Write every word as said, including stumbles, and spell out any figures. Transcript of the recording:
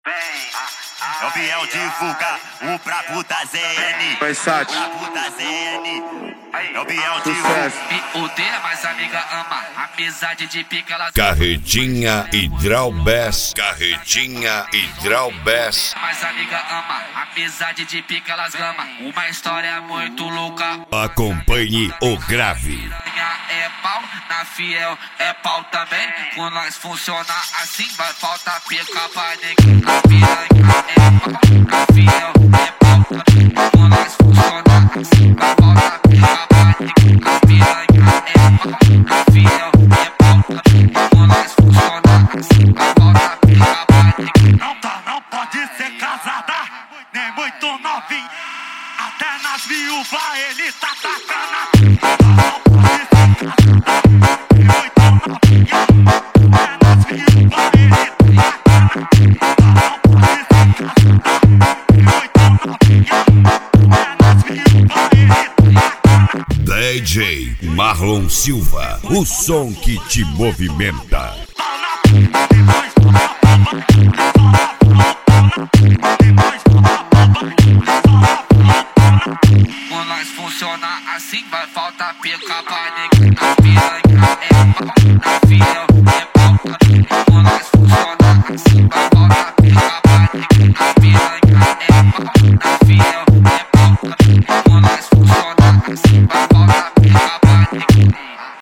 É o Biel divulgar o brabo da Z N. Vai, Sati. O brabo da Z N. É o Biel Sucesso. divulgar. Me odeia, mas amiga ama. Amizade de pica, ela Carretinha Hidralbess, Carretinha Hidralbess. mas amiga ama. Amizade de pica, elas ama. Uma história muito louca. Acompanhe o grave. Piranha é pau, na fiel é pau também. Quando nós funcionar assim, vai faltar pica pra ninguém. Na piranha é pau, na fiel é pau também. Quando nós funcionar assim, vai faltar pica pra ninguém. Na piranha é pau, na fiel é pau também. Quando nós funcionar assim, vai faltar pica pra ninguém. Não tá, não pode ser casada, nem muito novinha. Até nas viúvas ele tá tacando. Não pode ser casada, nem muito novinha. Até nas viúvas ele tá tacando. Não pode ser casada, nem muito novinha. Até nas viúvas ele tá tacando. D J Marlon Silva, o som que te movimenta. Pau na bomba, depois pau na bomba. Só na bomba, depois pau na bomba. Só na bomba. Quando nós funcionar assim, vai faltar pica pra